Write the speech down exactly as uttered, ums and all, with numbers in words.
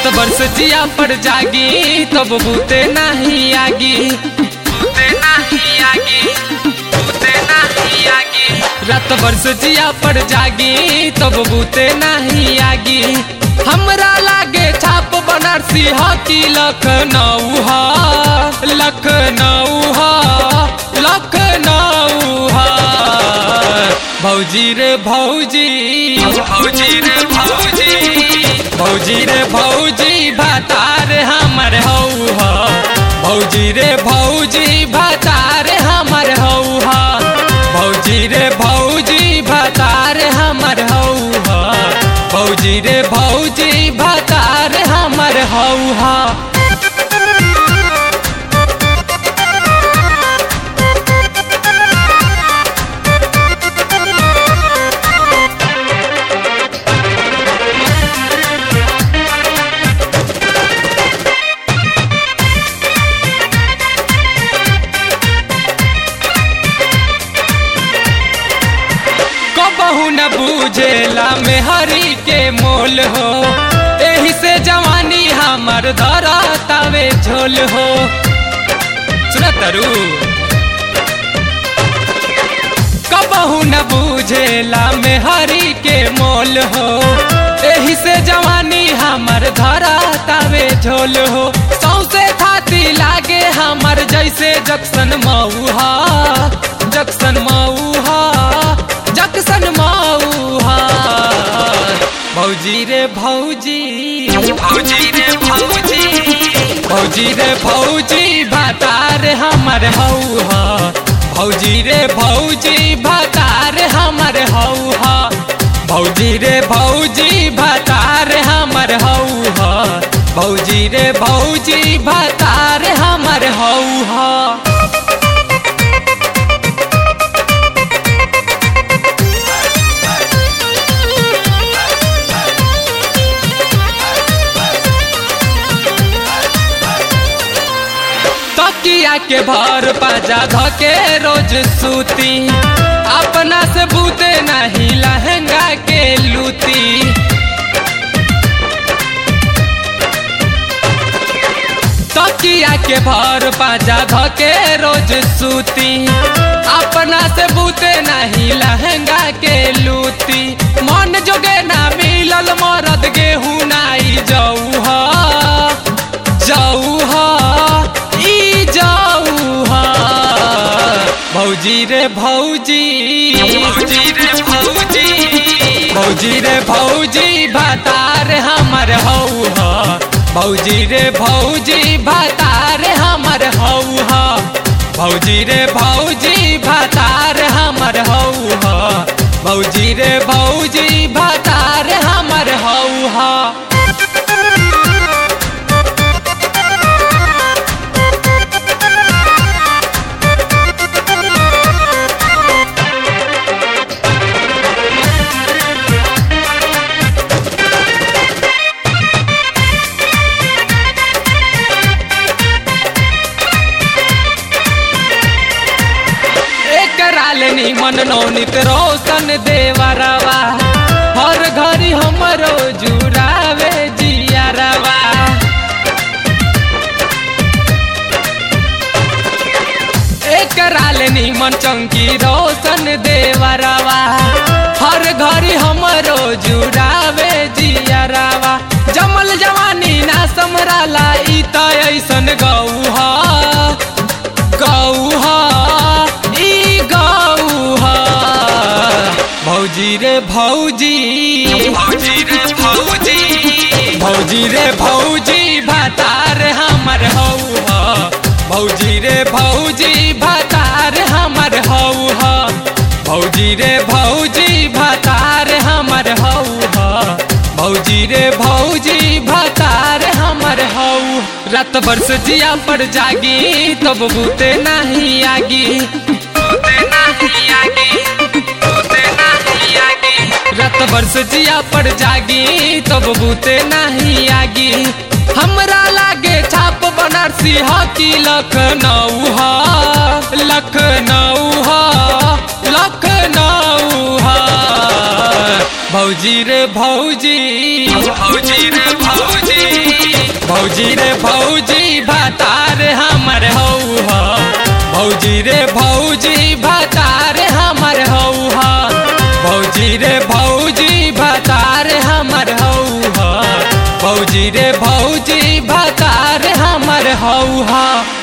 भर से जिया पर जागी तब बूते नहीं आगी, बूते नहीं आगी, बूते नहीं आगी। रात भर से जिया पर जागी तब बूते नहीं आगी। हमरा लागे छाप बनारसी ह कि लखनऊ ह, लखनऊ ह, लखनऊ ह। भौजी रे भौजी, भौजी रे भौजी, भौजी रे भौजी भातार हमर हऊ ह। भौजी रे भौजी भातार हमर हऊ ह। भौजी रे भौजी भातार हमर हऊ ह। भौजी रे भौजी भातार हमर हऊ ह। कहू न बूझेला में हरी के मोल हो, एही से जवानी हमर धरतावे झोल हो। सुना तरु कबहू न बूझेला में हरी के मोल हो, एही से जवानी हमर धरतावे झोल हो। सौसे थाती लागे हमर जैसे junction Mauha, junction Mauha, junction Mauha. भौजी रे भौजी, भौजी रे भौजी, भौजी रे भौजी भातार हमर हऊ ह। भौजी रे भौजी भातार हमर हऊ ह। भौजी रे भौजी भातार हमर हऊ ह। भौजी रे भौजी भातार हमर हऊ ह। तकिया के भर पाजा धके रोज सूती, अपना से बूते नहीं लहंगा के लूती। तकिया के भर पाजा धके रोज सूती, अपना से बूते नहीं लहंगा के लूती। मन जोगे ना मिलल मरद गेहूं नाई जाऊ ह, जाऊ ह, भौजी रे भौजी, भौजी रे भौजी, भौजी रे भौजी भातार हमर हऊ ह। भौजी रे भौजी भातार हमर हऊ ह। भौजी रे भौजी भातार हमर हऊ ह। भौजी रे भौजी भातार हमर हऊ ह। मन नौनित रोशन देवरवा, हर घड़ी हमरो जुरावे जियरवा। एक रालनी मन चंकी रोशन देवरवा, हर घड़ी हमरो जुरावे जियरवा। जमल जवानी ना समराला ई त ऐसन गऊ ह, गऊ ह, भौजी रे भौजी, भौजी रे भौजी, भौजी रे भौजी भातार हमर हऊ ह। भौजी रे भौजी भातार हमर हऊ ह। भौजी रे भौजी भातार हमर हऊ ह। भौजी रे भौजी भातार हमर हऊ। रात भर से जिया पर जागी तब बूते नहीं आगी, बूते नहीं आगी, रात भर से जिया पर जागी तब बूते नहीं आगी। हमरा लागे छाप बनारसी ह कि लखनऊ ह, लखनऊ ह, लखनऊ ह। भौजी रे भौजी, भौजी रे भौजी, भौजी रे भौजी भातार हमर हऊ ह भौजी रे भौजी भातार हमर हऊ ह भौजी रे भौजी भातार हमर हऊ ह भौजी रे भौजी भातार हमर हऊ ह।